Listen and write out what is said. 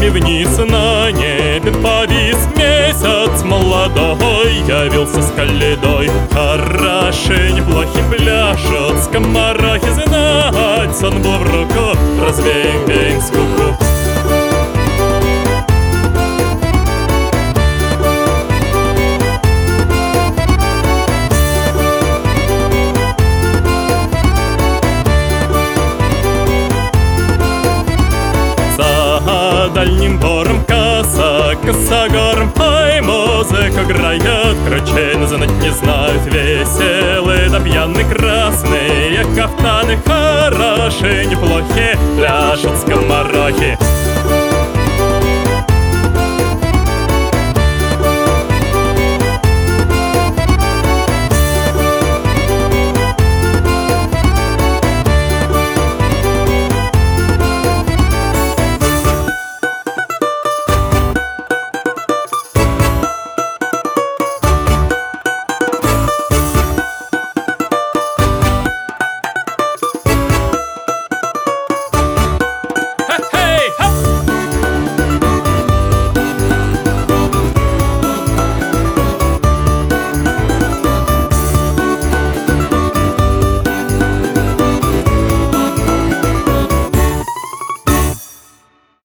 вниз на небе повис месяц молодой, явился с коледой. Хорошень плохи пляшут, скоморохи знать, сон был в руку, развеем скуку. Дальним бором косогором, ай, музыка играет, кручей знать не знают, веселые да пьяны красные кафтаны, хорошие, неплохие, пляшут скоморохи.